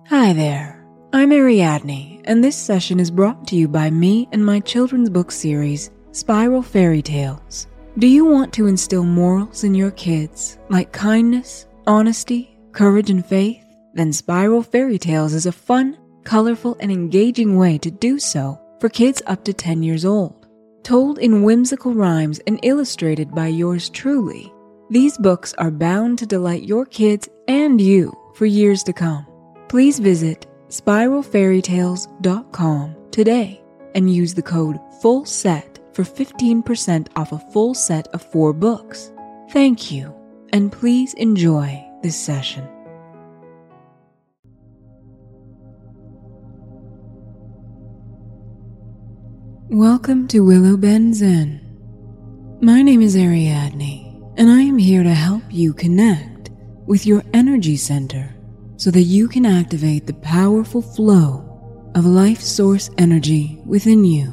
Hi there, I'm Ariadne, and this session is brought to you by me and my children's book series, Spiral Fairy Tales. Do you want to instill morals in your kids, like kindness, honesty, courage, and faith? Then Spiral Fairy Tales is a fun, colorful, and engaging way to do so for kids up to 10 years old. Told in whimsical rhymes and illustrated by yours truly, these books are bound to delight your kids and you for years to come. Please visit spiralfairytales.com today and use the code FULLSET for 15% off a full set of 4 books. Thank you, and please enjoy this session. Welcome to Willow Bend Zen. My name is Ariadne, and I am here to help you connect with your energy center so that you can activate the powerful flow of life source energy within you.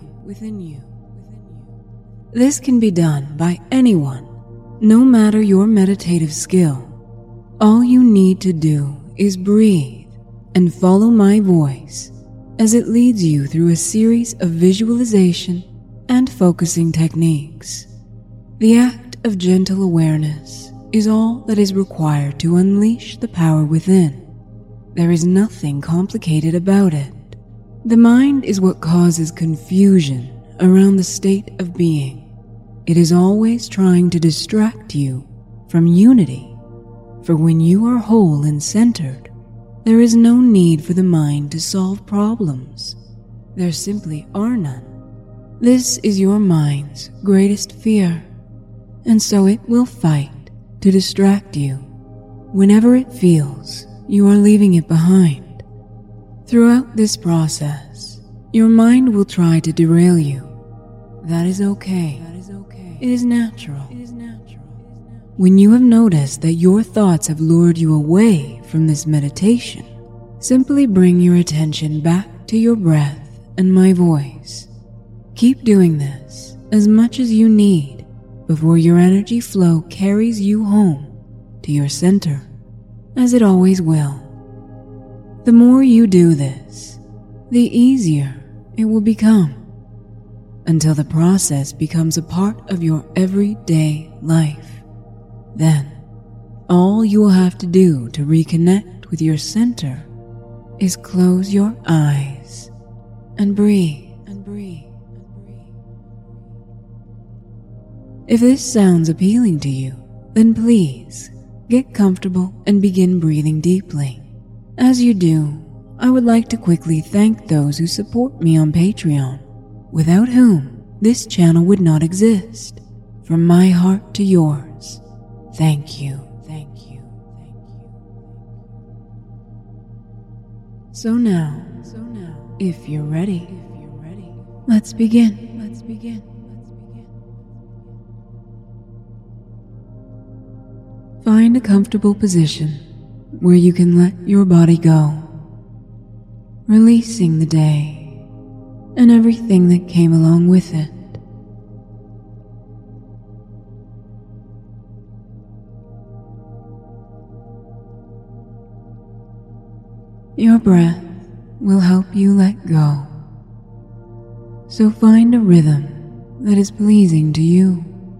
This can be done by anyone, no matter your meditative skill. All you need to do is breathe and follow my voice as it leads you through a series of visualization and focusing techniques. The act of gentle awareness is all that is required to unleash the power within. There is nothing complicated about it. The mind is what causes confusion around the state of being. It is always trying to distract you from unity. For when you are whole and centered, there is no need for the mind to solve problems. There simply are none. This is your mind's greatest fear, and so it will fight to distract you whenever it feels you are leaving it behind. Throughout this process, your mind will try to derail you. That is okay. It is natural. When you have noticed that your thoughts have lured you away from this meditation, simply bring your attention back to your breath and my voice. Keep doing this as much as you need before your energy flow carries you home to your center, as it always will. The more you do this, the easier it will become, until the process becomes a part of your everyday life. Then, all you will have to do to reconnect with your center is close your eyes and breathe. If this sounds appealing to you, then please get comfortable and begin breathing deeply. As you do, I would like to quickly thank those who support me on Patreon, without whom this channel would not exist. From my heart to yours, thank you. So now, if you're ready, let's begin. Find a comfortable position where you can let your body go, releasing the day and everything that came along with it. Your breath will help you let go, so find a rhythm that is pleasing to you.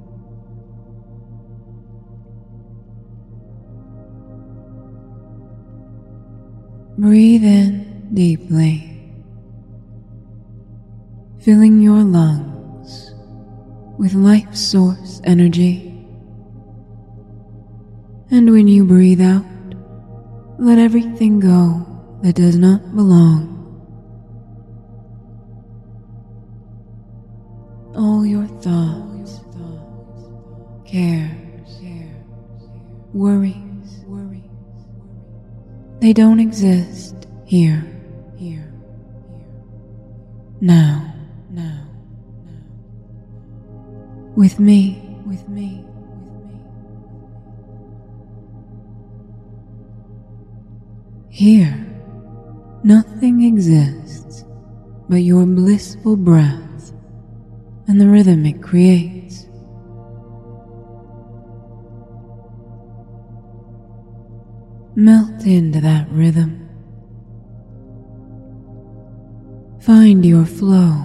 Breathe in deeply, filling your lungs with life source energy. And when you breathe out, let everything go that does not belong. All your thoughts, cares, worries, they don't exist here. Now. With me. Here, nothing exists but your blissful breath and the rhythm it creates. Melt into that rhythm Find your flow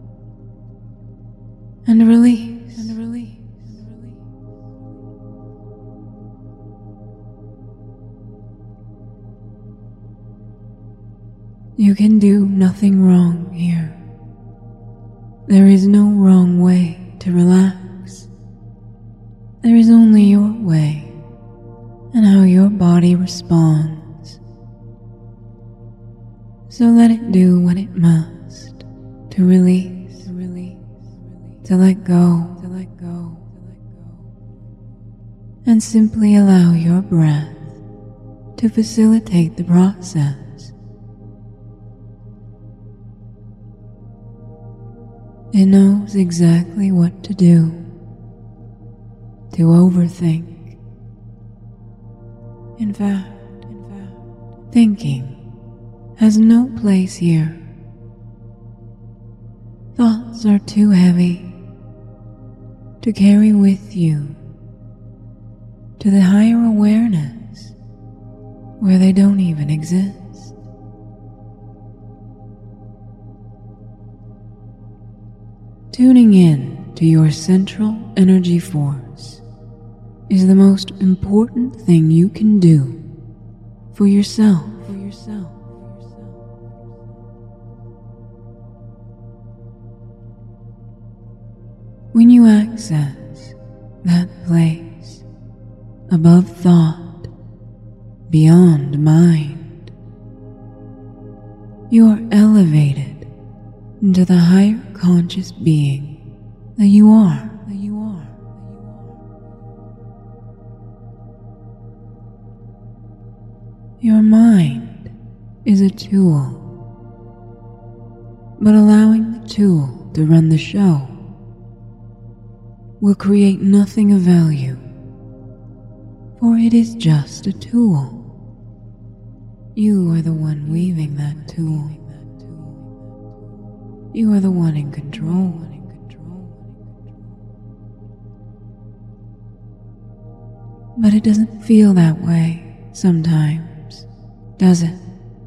and release. You can do nothing wrong here. There is no wrong way to relax. There is only your way and how your body responds. So let it do what it must to release, to let go, and simply allow your breath to facilitate the process. It knows exactly what to do, to overthink. In fact, thinking has no place here. Thoughts are too heavy to carry with you to the higher awareness where they don't even exist. Tuning in to your central energy force is the most important thing you can do for yourself. When you access that place above thought, beyond mind, you are elevated into the higher conscious being that you are. Your mind is a tool, but allowing the tool to run the show will create nothing of value, for it is just a tool. You are the one weaving that tool. You are the one in control. But it doesn't feel that way sometimes, does it?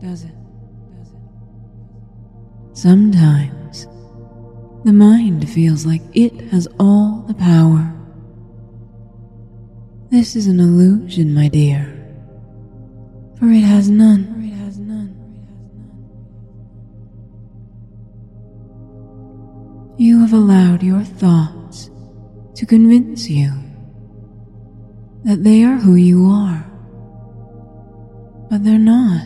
Sometimes the mind feels like it has all the power. This is an illusion, my dear, for it has none. You have allowed your thoughts to convince you that they are who you are, but they're not.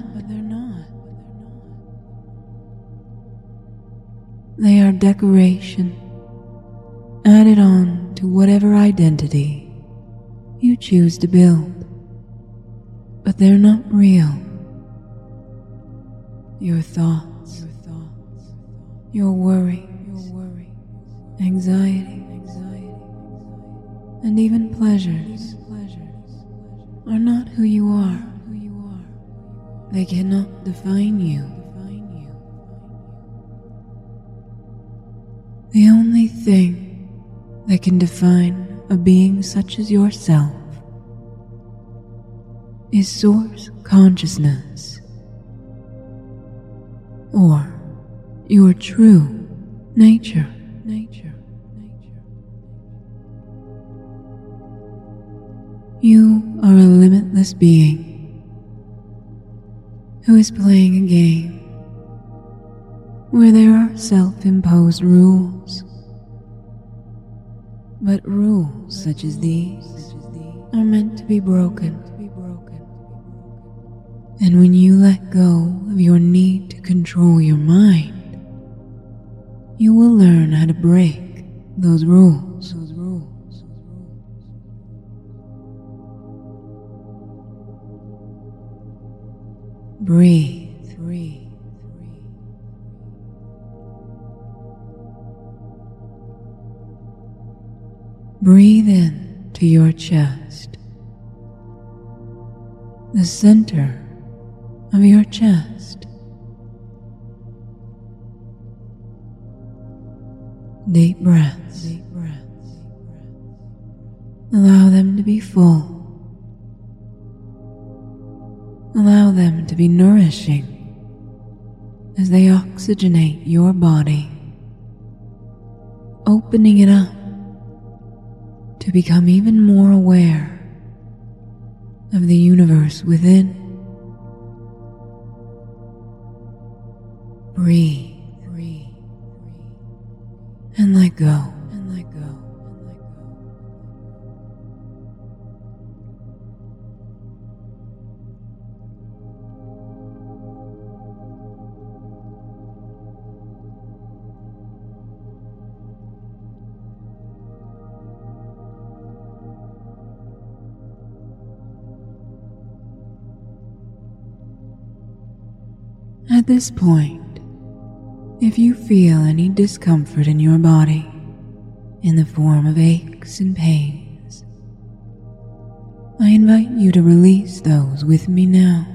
They are decoration added on to whatever identity you choose to build, but they're not real. Your thoughts, your worry, anxiety, and even pleasures are not who you are. They cannot define you. The only thing that can define a being such as yourself is source consciousness, or your true nature. You are a limitless being who is playing a game where there are self-imposed rules. But rules such as these are meant to be broken. And when you let go of your need to control your mind, you will learn how to break those rules. Breathe. Breathe in to your chest, the center of your chest. Deep breaths. Allow them to be full. Allow them to be nourishing as they oxygenate your body, opening it up to become even more aware of the universe within. Breathe and let go. At this point, if you feel any discomfort in your body in the form of aches and pains, I invite you to release those with me now.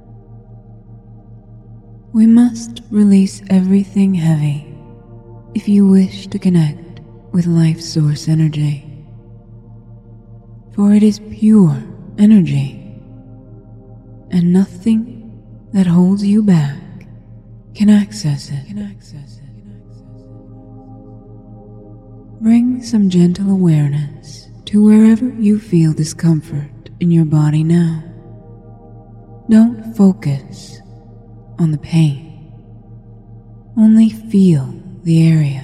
We must release everything heavy if you wish to connect with life source energy, for it is pure energy, and nothing that holds you back can access it. Bring some gentle awareness to wherever you feel discomfort in your body now. Don't focus on the pain. Only feel the area.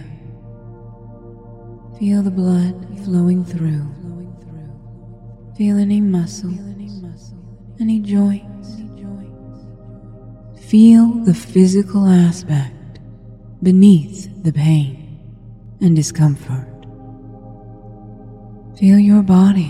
Feel the blood flowing through. Feel any muscle, any joint. Feel the physical aspect beneath the pain and discomfort. Feel your body.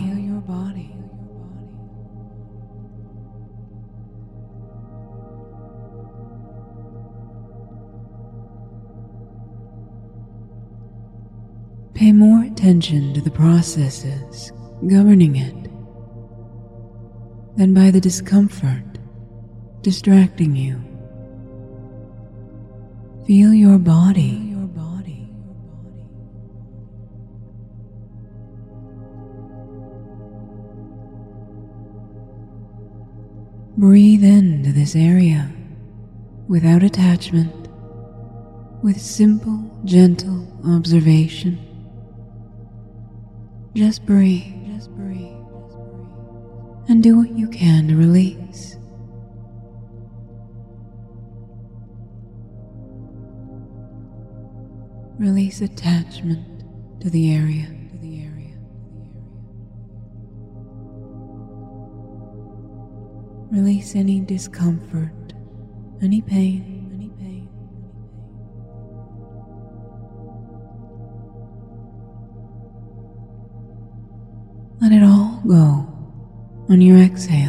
Pay more attention to the processes governing it than by the discomfort distracting you. Feel your body. Breathe into this area without attachment, with simple, gentle observation. Just breathe and do what you can to release. Release attachment to the area. Release any discomfort, any pain. Let it all go on your exhale.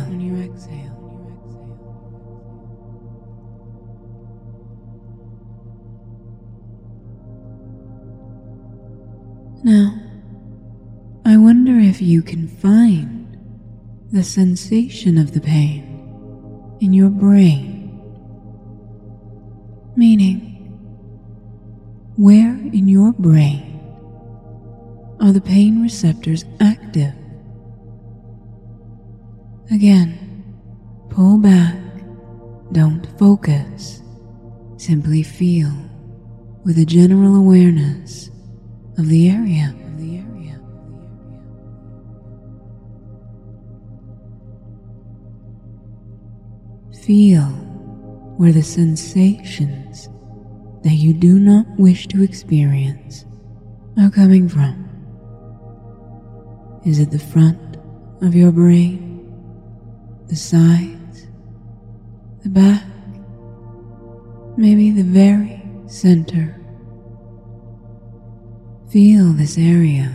Now, I wonder if you can find the sensation of the pain in your brain, meaning where in your brain are the pain receptors active? Again, pull back, don't focus, simply feel with a general awareness of the area. Feel where the sensations that you do not wish to experience are coming from. Is it the front of your brain, the sides, the back, maybe the very center? Feel this area.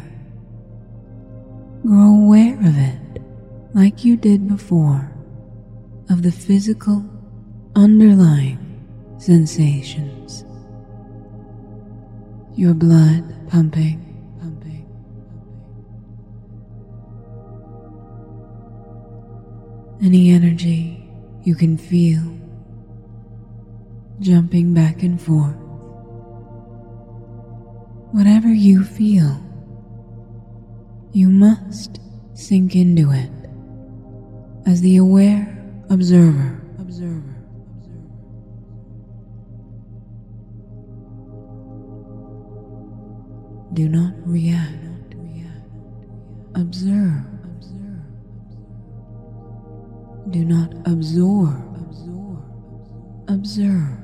Grow aware of it like you did before, of the physical underlying sensations. Your blood pumping. Any energy you can feel jumping back and forth. Whatever you feel, you must sink into it as the aware observer. Do not react. Observe. Do not absorb. Observe.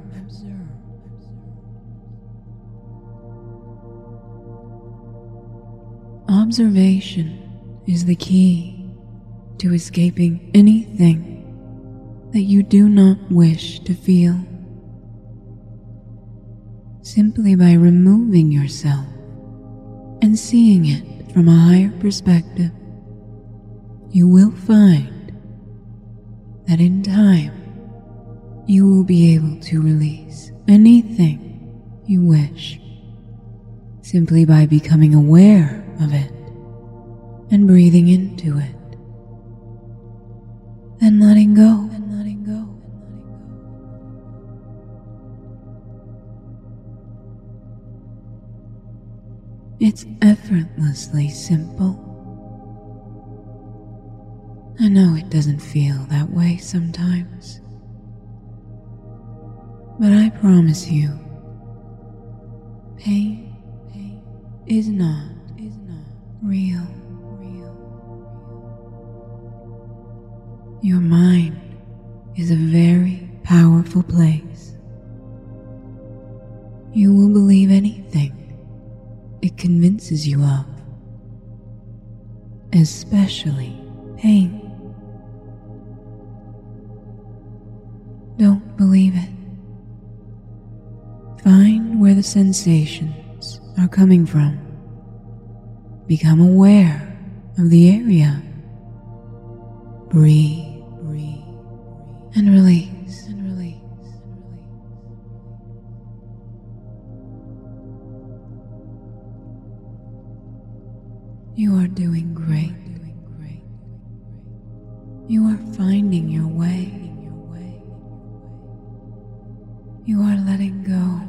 Observation is the key to escaping anything that you do not wish to feel. Simply by removing yourself and seeing it from a higher perspective, you will find that in time you will be able to release anything you wish, simply by becoming aware of it and breathing into it, then letting go. It's effortlessly simple. I know it doesn't feel that way sometimes, but I promise you, pain is not real. Your mind is a very powerful place. You will believe anything it convinces you of, especially pain. Don't believe it. Find where the sensations are coming from. Become aware of the area. Breathe and release. You are doing great. You are finding your way. You are letting go.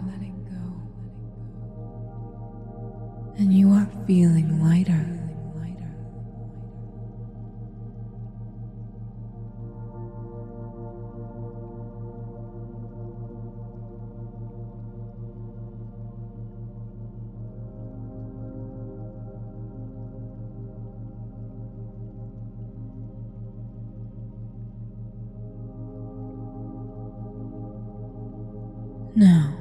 And you are feeling lighter. Now,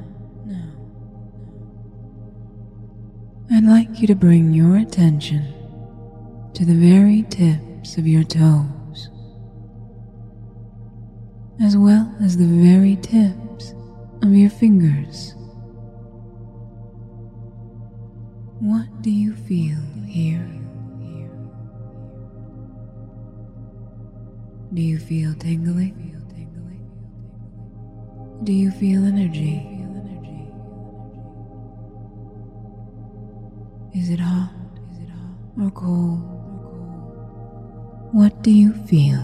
I'd like you to bring your attention to the very tips of your toes, as well as the very tips of your fingers. What do you feel here? Do you feel tingling? Do you feel energy? Is it hot or cold? What do you feel?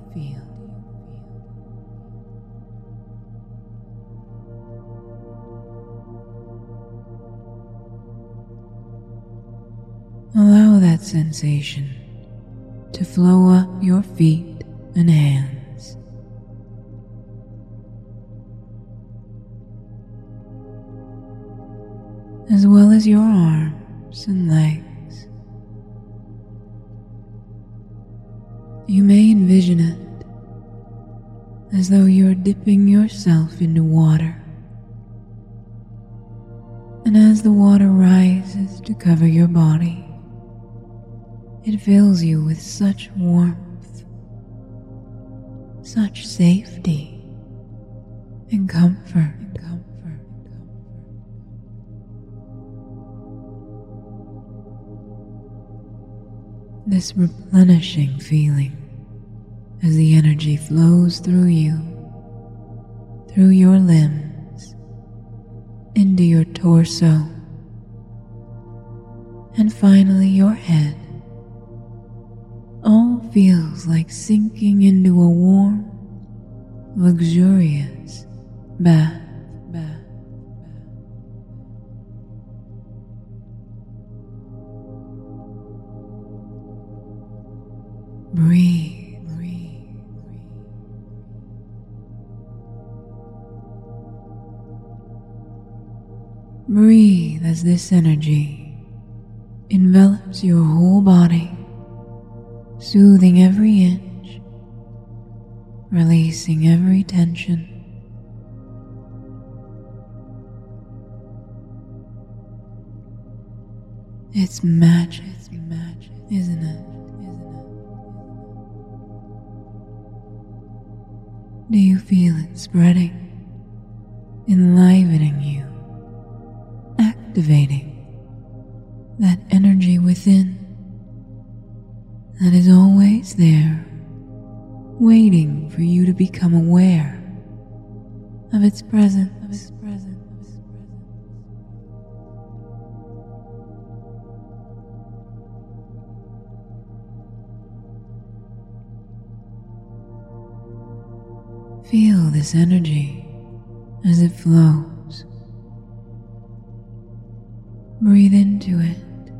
Allow that sensation to flow up your feet and hands. As well as your arms and legs. You may envision it as though you are dipping yourself into water, and as the water rises to cover your body, it fills you with such warmth, such safety and comfort. This replenishing feeling as the energy flows through you, through your limbs, into your torso, and finally your head, all feels like sinking into a warm, luxurious bath. Breathe. Breathe as this energy envelops your whole body, soothing every inch, releasing every tension. It's magic, isn't it? Do you feel it spreading, enlivening you, activating that energy within that is always there, waiting for you to become aware of its presence? Feel this energy as it flows. Breathe into it.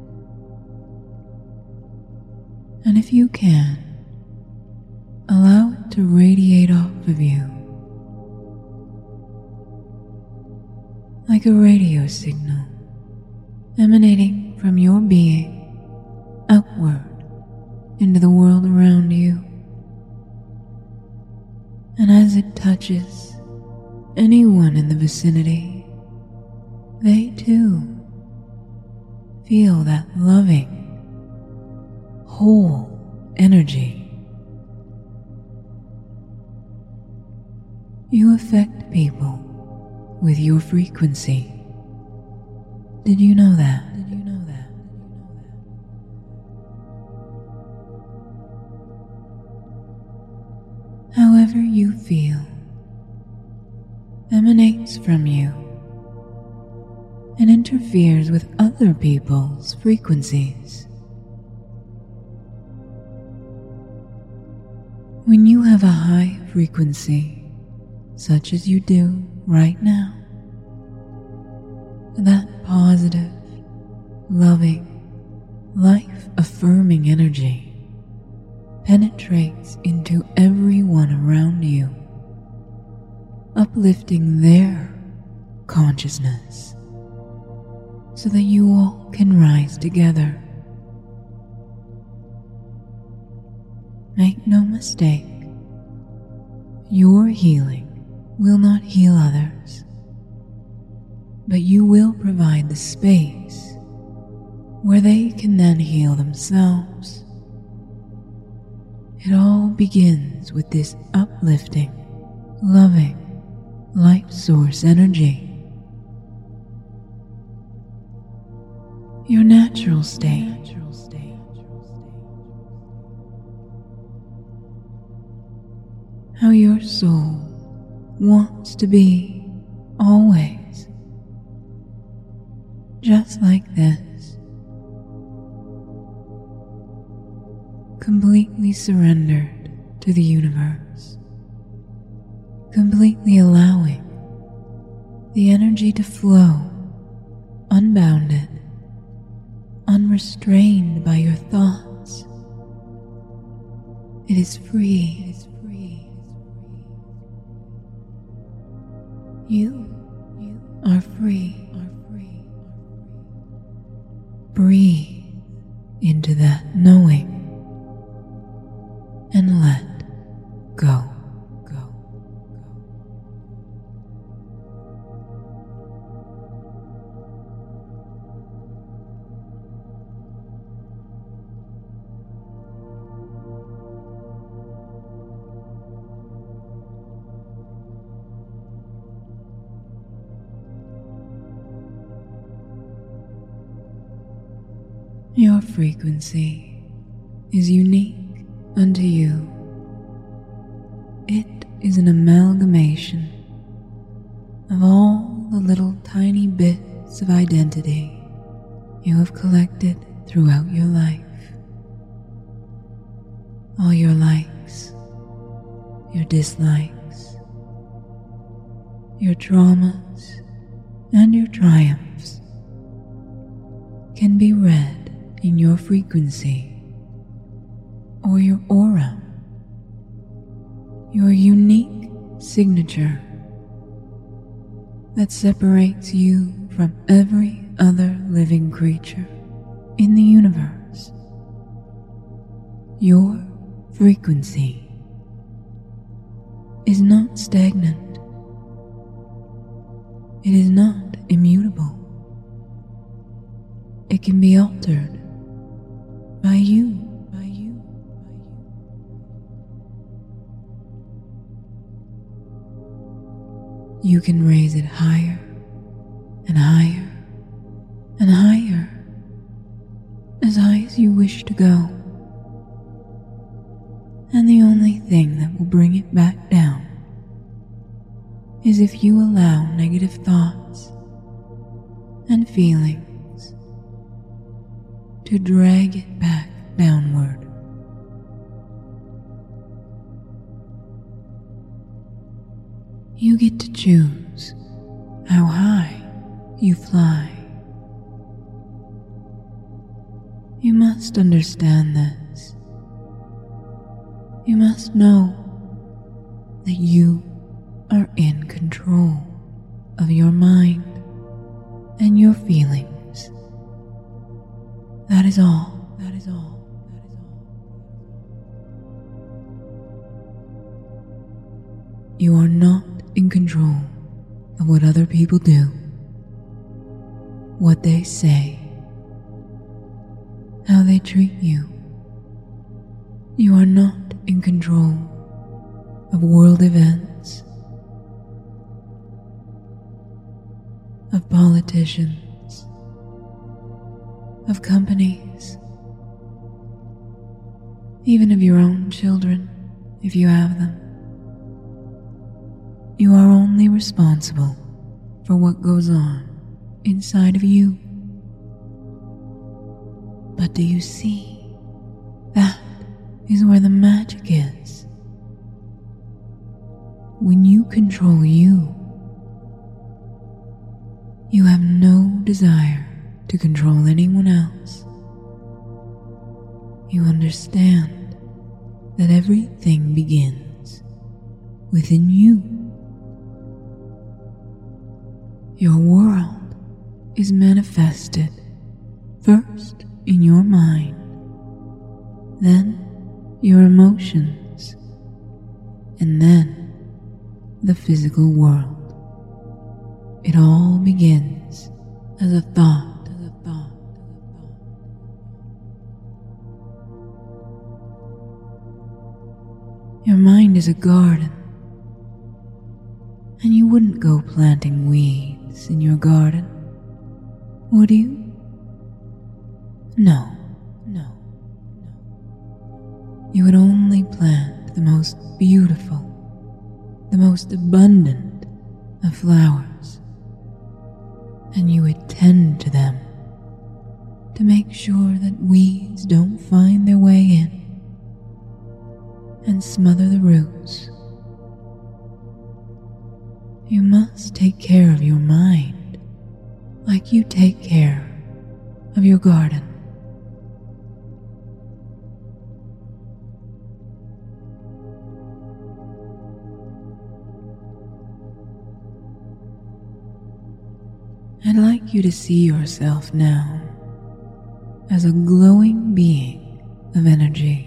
And if you can, allow it to radiate off of you like a radio signal emanating from your being outward into the world around you. And as it touches anyone in the vicinity, they too feel that loving, whole energy. You affect people with your frequency. Did you know that? However you feel emanates from you and interferes with other people's frequencies. When you have a high frequency, such as you do right now, that positive, loving, life-affirming energy penetrates into everyone around you, uplifting their consciousness so that you all can rise together. Make no mistake, your healing will not heal others, but you will provide the space where they can then heal themselves. It all begins with this uplifting, loving, life source energy. Your natural state. How your soul wants to be always. Just like this. Completely surrendered to the universe, completely allowing the energy to flow, unbounded, unrestrained by your thoughts. It is free. You are free. Breathe into that knowing and let go. Your frequency is unique unto you. It is an amalgamation of all the little tiny bits of identity you have collected throughout your life. All your likes, your dislikes, your traumas, and your triumphs can be read in your frequency or your aura, your unique signature that separates you from every other living creature in the universe. Your frequency is not stagnant. It is not immutable. It can be altered by you. You can raise it higher and higher and higher, as high as you wish to go. And the only thing that will bring it back down is if you allow negative thoughts and feelings to drag it back downward. You get to choose how high you fly. You must understand this. You must know that you are in control of your mind and your feelings. That is all. That is all. That is all. You are not in control of what other people do, what they say, how they treat you. You are not in control of world events, of politicians, of companies, even of your own children, if you have them. You are only responsible for what goes on inside of you. But do you see? That is where the magic is. When you control you, you have no desire to control anyone else. You understand that everything begins within you. Your world is manifested first in your mind, then your emotions, and then the physical world. It all begins as a thought. Your mind is a garden, and you wouldn't go planting weeds in your garden, would you? No. You would only plant the most beautiful, the most abundant of flowers, and you would tend to them to make sure that weeds don't find their way in and smother the roots. You must take care of your mind like you take care of your garden. I'd like you to see yourself now as a glowing being of energy.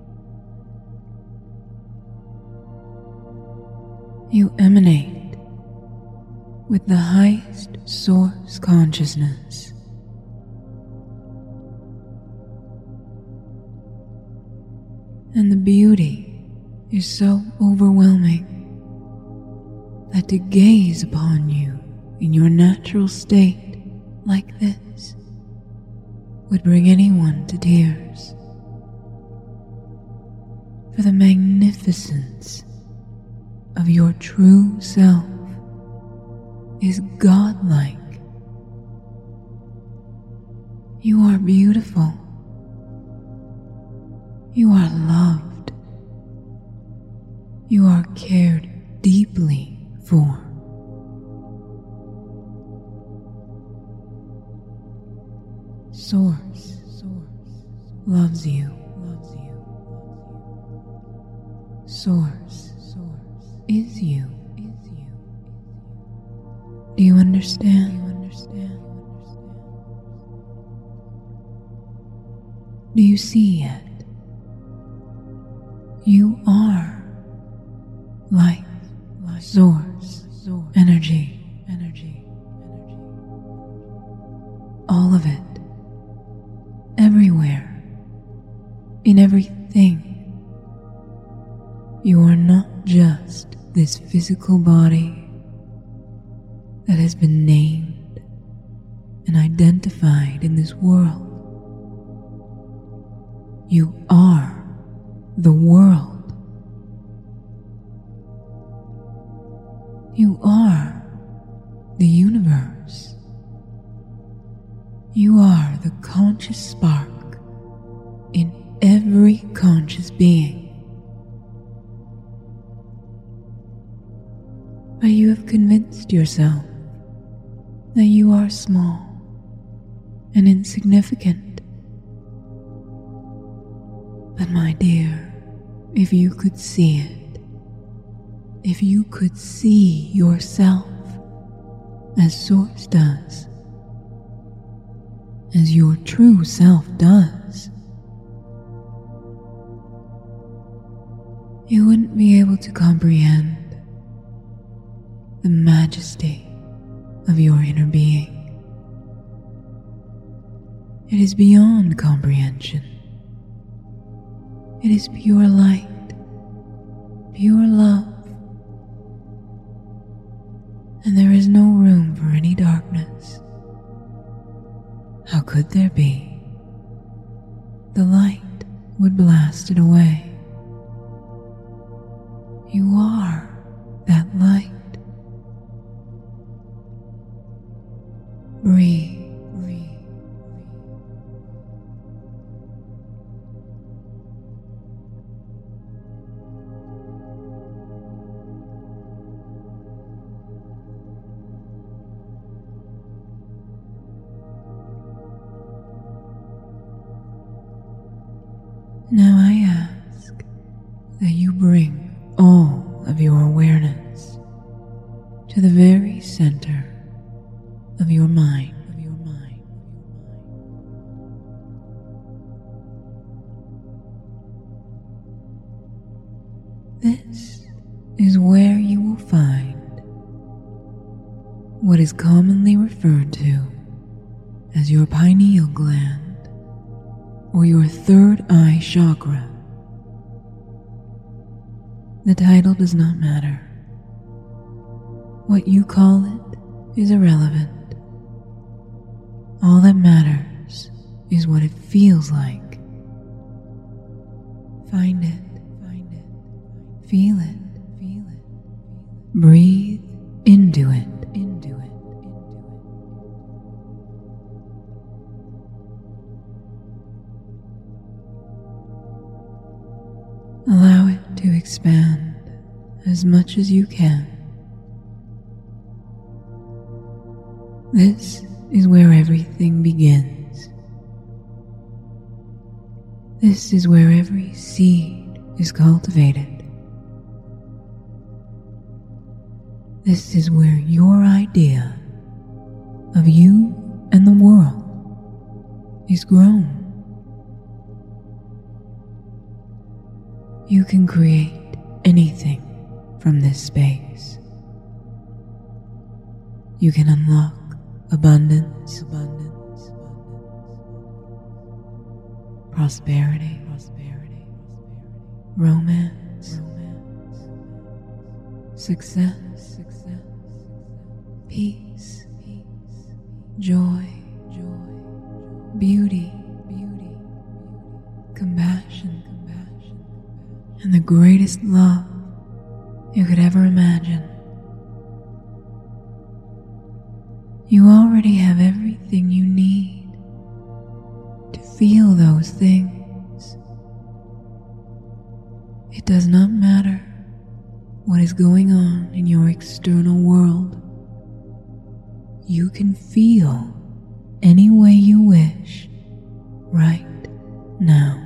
You emanate with the highest source consciousness. And the beauty is so overwhelming that to gaze upon you in your natural state like this would bring anyone to tears. For the magnificence of your true self is godlike. You are beautiful. You are loved. You are cared deeply for. Source loves you. Source is you. Do you understand? Do you see it? You are life, source, energy. All of it, everywhere, in everything. You are not just this physical body that has been named and identified in this world. You are the world. You are the universe. You are the conscious spark in every conscious being. But you have convinced yourself that you are small and insignificant. But my dear, if you could see it, if you could see yourself as Source does, as your true self does, you wouldn't be able to comprehend the majesty of your inner being. It is beyond comprehension. It is pure light, pure love, and there is no room for any darkness. How could there be? The light would blast it away. You are that light. Breathe. Now I ask that you bring all of your awareness to the very center of your mind. This is where you will find what is commonly referred to as your pineal gland or your third eye chakra. The title does not matter. What you call it is irrelevant. All that matters is what it feels like. Find it. Feel it. Breathe into it. Allow it to expand as much as you can. This is where everything begins. This is where every seed is cultivated. This is where your idea of you and the world is grown. You can create anything from this space. You can unlock abundance, prosperity, romance, success, peace, joy, beauty, compassion, and the greatest love you could ever imagine. You already have everything you need to feel those things. It does not matter what is going on in your external world. You can feel any way you wish right now.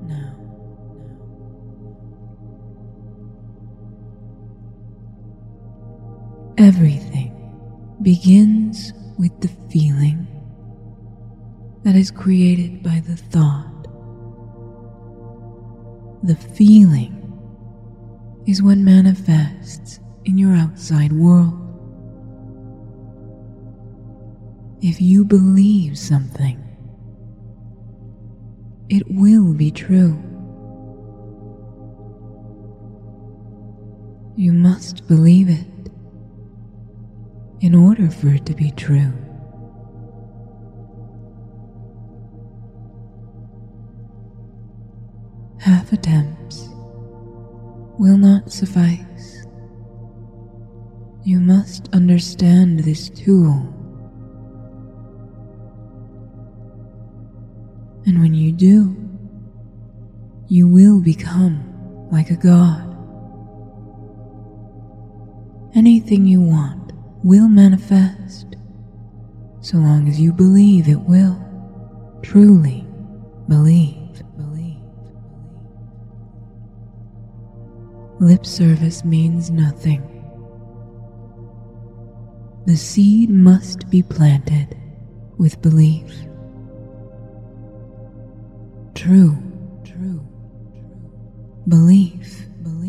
Everything begins with the feeling that is created by the thought The feeling is what manifests in your outside world. If you believe something, it will be true. You must believe it in order for it to be true. Half attempts will not suffice. You must understand this tool. And when you do, you will become like a god. Anything you want will manifest, so long as you believe it will. Truly believe. Lip service means nothing. The seed must be planted with belief. True belief.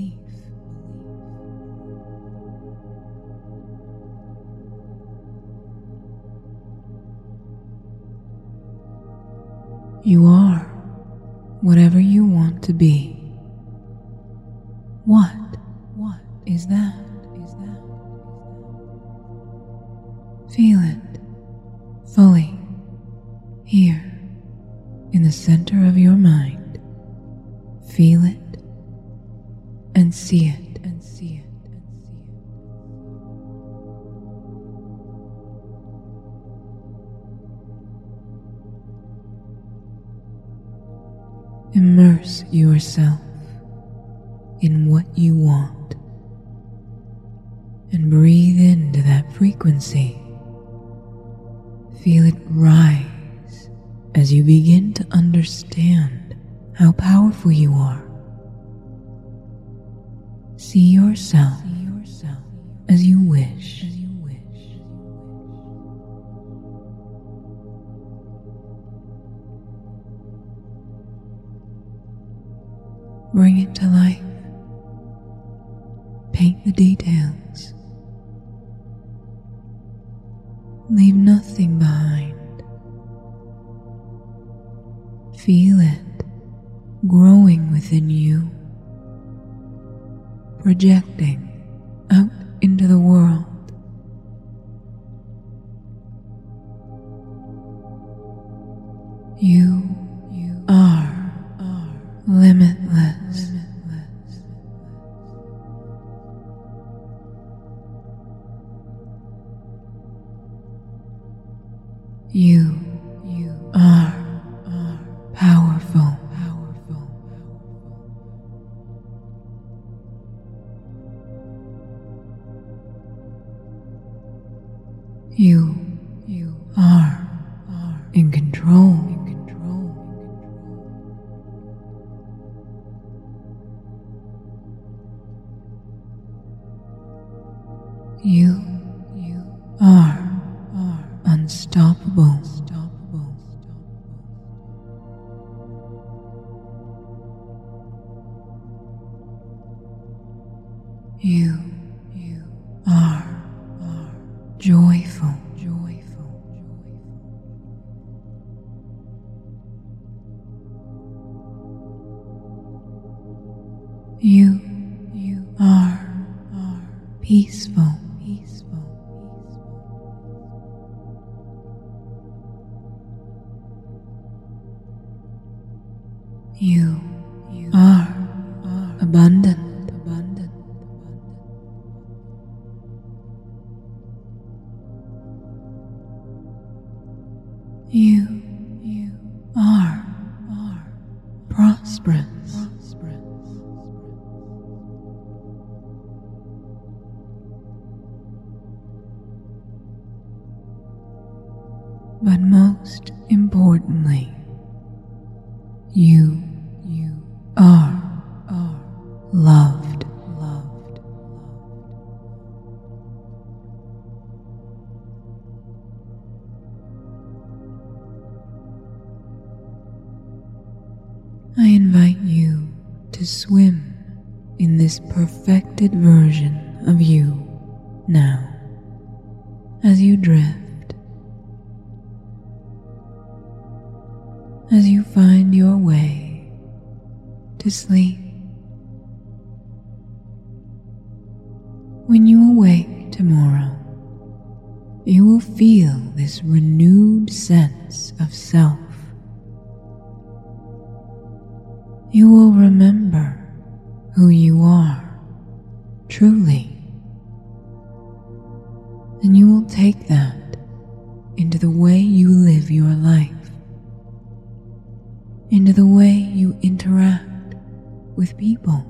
You are whatever you want to be. What is that? Feel it fully here in the center of your mind. Feel it and see it. Immerse yourself in what you want and breathe into that frequency. Feel it rise as you begin to understand how powerful you are. See yourself as you wish. Bring it to life. Paint the details. Leave nothing behind. Feel it growing within you, projecting out into the world. You are limitless. You are powerful. You are in control. You are unstoppable. You are joyful. You are peaceful. You are abundant. You are prosperous. But most importantly, you are loved. I invite you to to swim in this perfected version of you now as you drift, as you find your way to sleep. When you awake tomorrow, you will feel this renewed sense of self. You will remember who you are truly, and you will take that into the way you live your life, into the way you interact with people.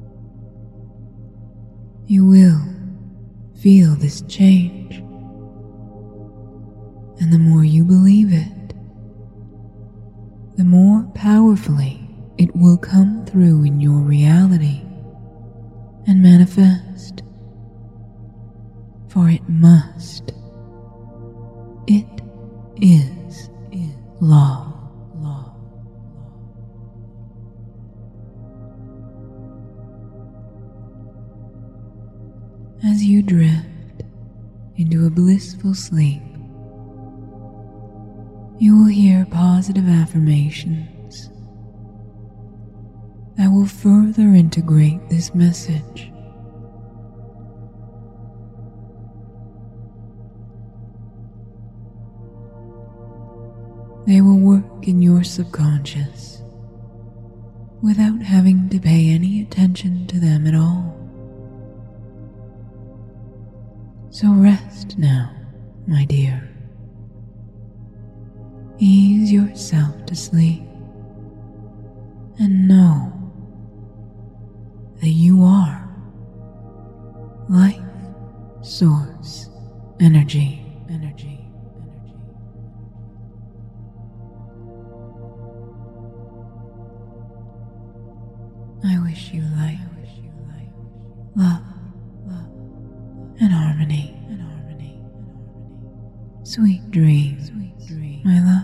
You will feel this change, and the more you believe it, the more powerfully it will come through in your reality and manifest. For it must. It is law. As you drift into a blissful sleep, you will hear positive affirmations that will further integrate this message. They will work in your subconscious without having to pay any attention to them at all. So rest now, my dear. Ease yourself to sleep and know that you are life, source, energy. I wish you life, love, and harmony. Sweet dreams, my love.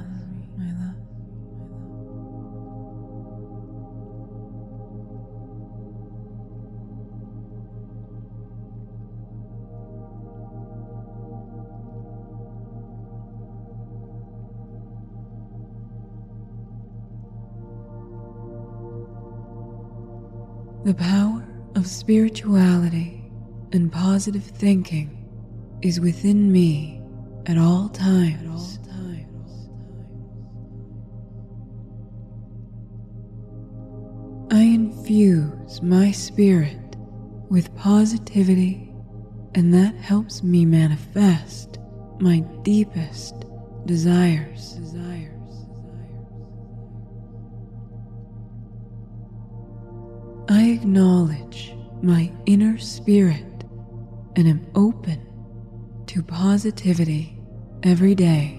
The power of spirituality and positive thinking is within me at all times. I infuse my spirit with positivity, and that helps me manifest my deepest desires. I acknowledge my inner spirit and am open to positivity every day.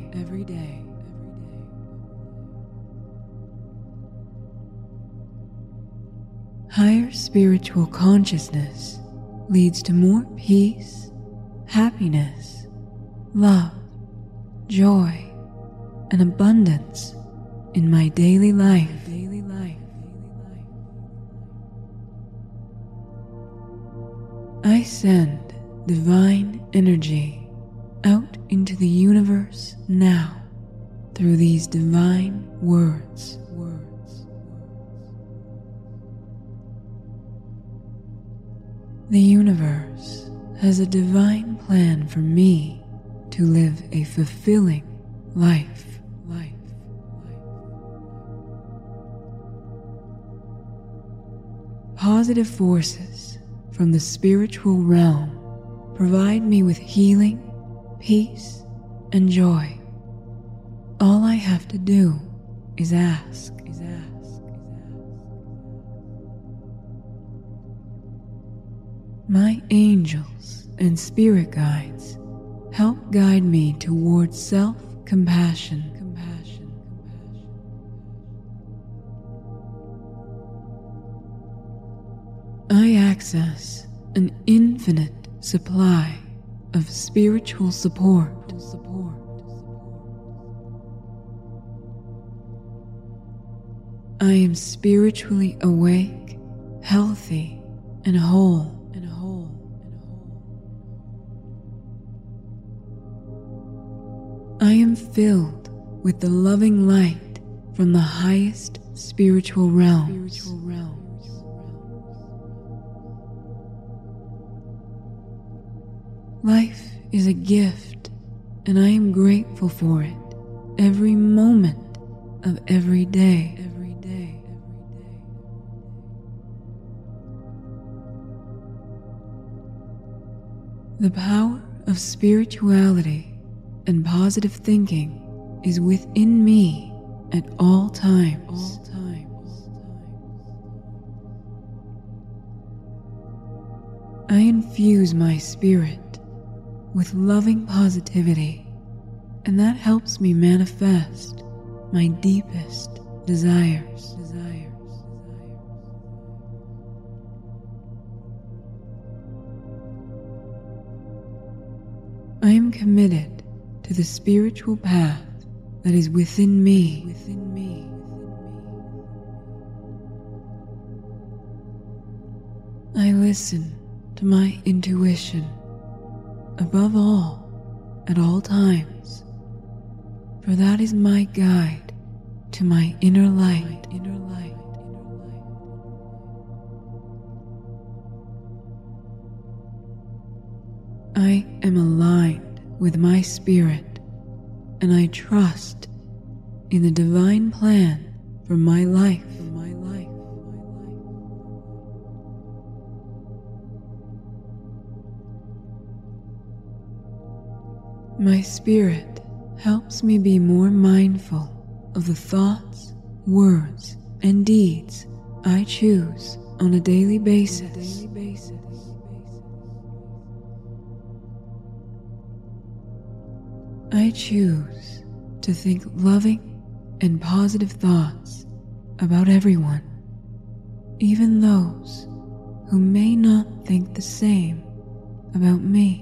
Higher spiritual consciousness leads to more peace, happiness, love, joy, and abundance in my daily life. I send divine energy out into the universe now through these divine words. The universe has a divine plan for me to live a fulfilling life. Positive forces from the spiritual realm provide me with healing, peace, and joy. All I have to do is ask. My angels and spirit guides help guide me towards self-compassion. I access an infinite supply of spiritual support. I am spiritually awake healthy and whole. I am filled with the loving light from the highest spiritual realms. Life is a gift, and I am grateful for it every moment of every day. The power of spirituality and positive thinking is within me at all times. I infuse my spirit with loving positivity, and that helps me manifest my deepest desires. I am committed to the spiritual path that is within me. I listen to my intuition above all at all times, for that is my guide to my inner light. I am aligned with my spirit, and I trust in the divine plan for my life. My spirit helps me be more mindful of the thoughts, words, and deeds I choose on a daily basis. I choose to think loving and positive thoughts about everyone, even those who may not think the same about me.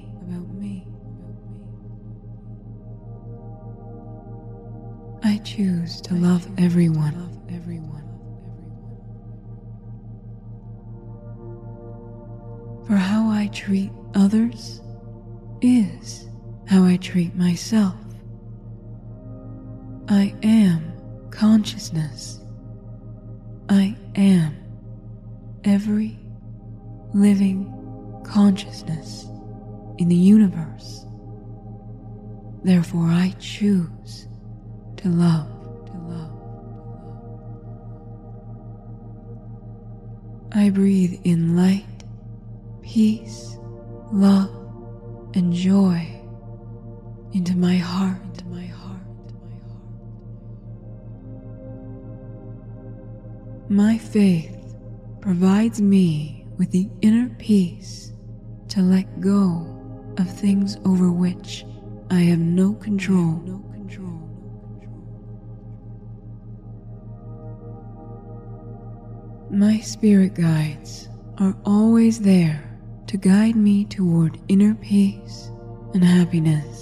I choose to love everyone. For how I treat others is how I treat myself. I am consciousness. I am every living consciousness in the universe. Therefore, I choose to love. I breathe in light, peace, love, and joy into my heart. My faith provides me with the inner peace to let go of things over which I have no control. My spirit guides are always there to guide me toward inner peace and happiness.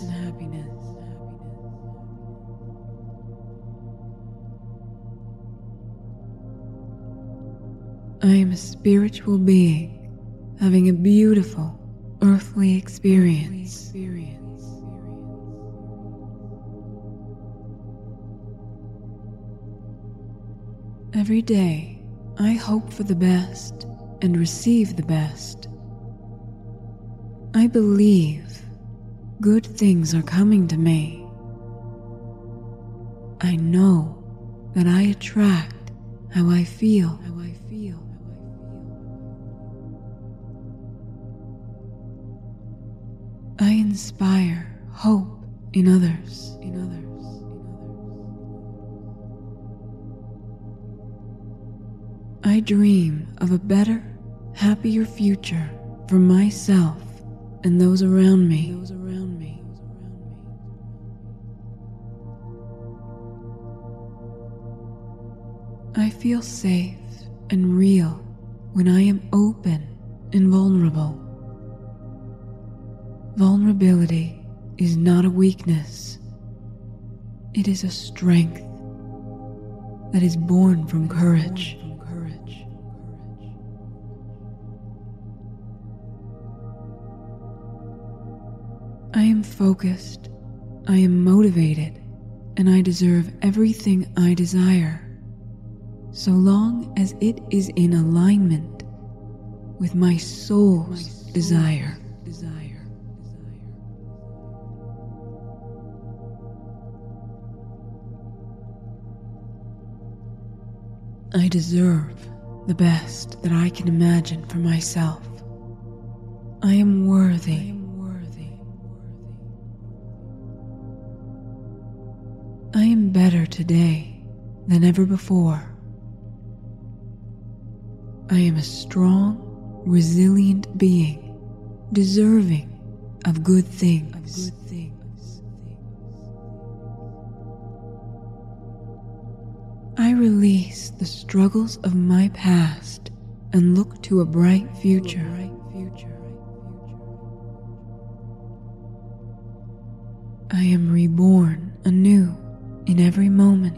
I am a spiritual being having a beautiful earthly experience. Every day, I hope for the best and receive the best. I believe good things are coming to me. I know that I attract how I feel. I inspire hope in others. I dream of a better, happier future for myself and those around me. I feel safe and real when I am open and vulnerable. Vulnerability is not a weakness. It is a strength that is born from courage. I am focused, I am motivated, and I deserve everything I desire, so long as it is in alignment with my soul's desire. I deserve the best that I can imagine for myself. I am worthy. I am better today than ever before. I am a strong, resilient being, deserving of good things. I release the struggles of my past and look to a bright future. I am reborn anew in every moment.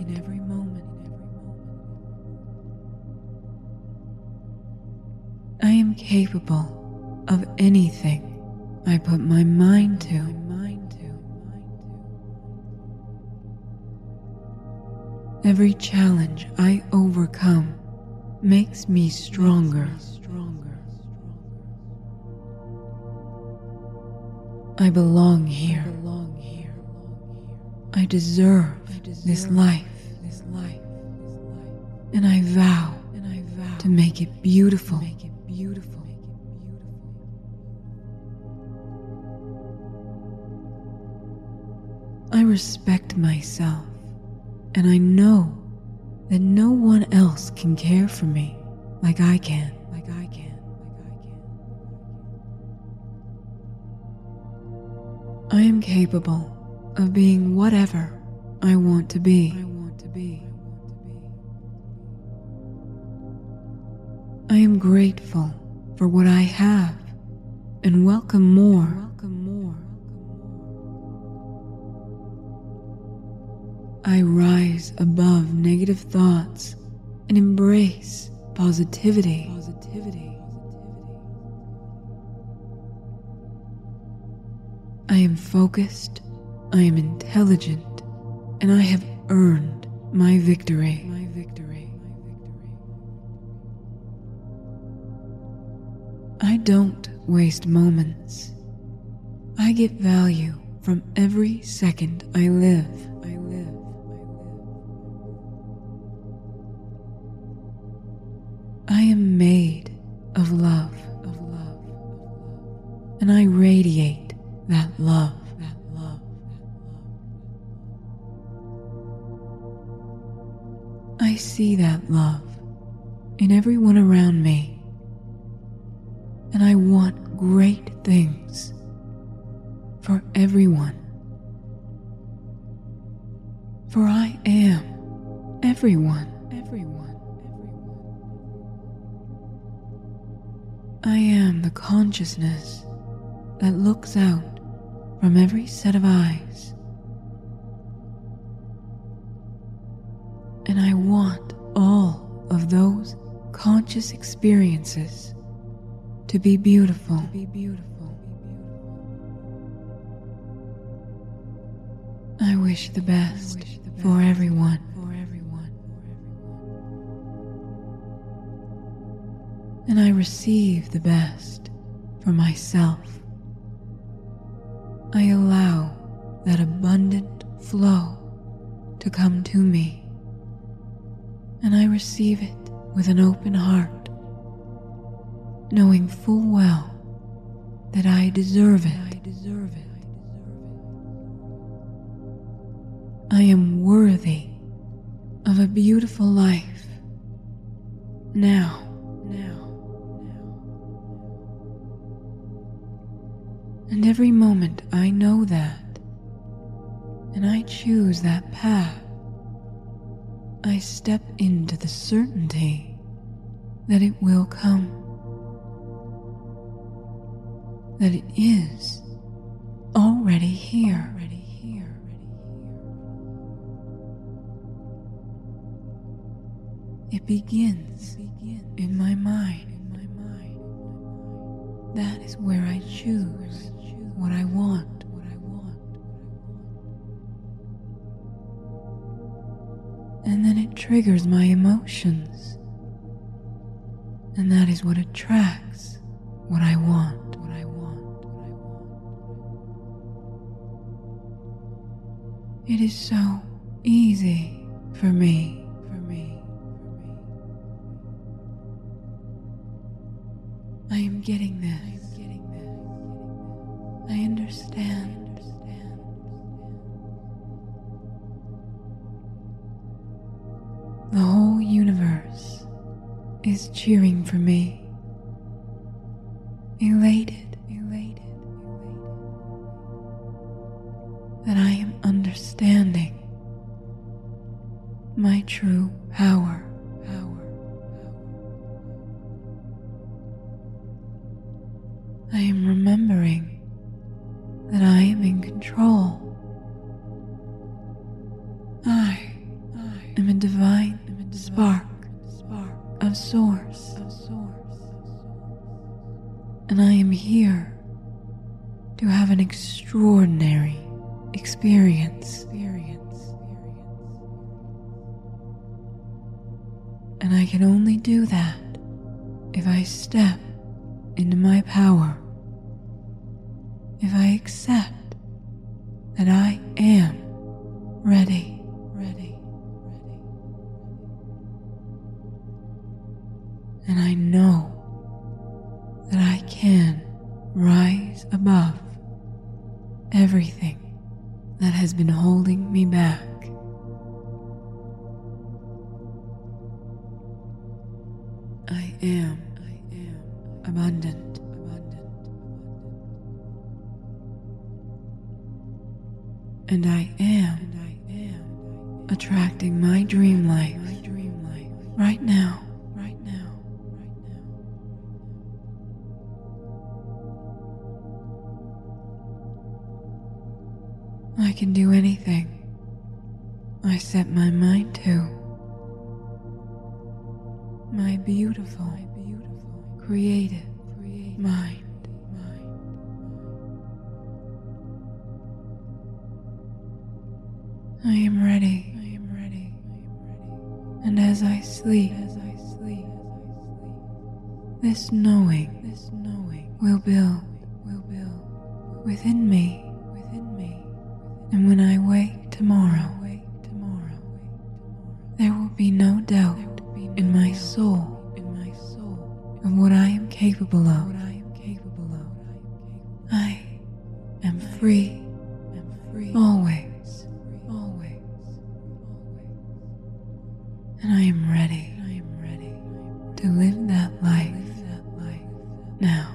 I am capable of anything I put my mind to. Every challenge I overcome makes me stronger. I belong here. I deserve this life. And I vow to make it beautiful. I respect myself, and I know that no one else can care for me like I can. I am capable of being whatever I want to be. I am grateful for what I have and welcome more. I rise above negative thoughts and embrace positivity. I am focused, I am intelligent, and I have earned my victory. I don't waste moments. I get value from every second I live. I am made of love, and I radiate that love. I see that love in everyone around me, and I want great things for everyone. For I am everyone. I am the consciousness that looks out from every set of eyes. And I want all of those conscious experiences to be beautiful. I wish the best for everyone. And I receive the best for myself. I allow that abundant flow to come to me, and I receive it with an open heart, knowing full well that I deserve it. I am worthy of a beautiful life now. And every moment I know that, and I choose that path, I step into the certainty that it will come, that it is already here. It begins in my mind. That is where I choose what I want. and then it triggers my emotions. And that is what attracts what I want. It is so easy for me. I am getting this. I understand. The whole universe is cheering for me, elated that I am understanding my true power. I am remembering that I am in control. I am a divine spark of source, and I am here to have an extraordinary experience. And I can only do that if I step into my power, if I accept that I am ready. And I know that I can rise above everything that has been holding me back. I am abundant. And I am attracting my dream life right now. I can do anything I set my mind to. My beautiful, creative mind. I am ready. And as I sleep, this knowing will build within me. And when I wake tomorrow, there will be no doubt in my soul of what I am capable of. I am free, always. And I am ready to live that life now.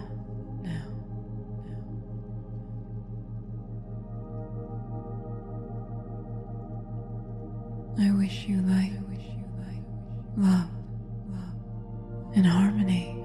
I wish you light, love, and harmony.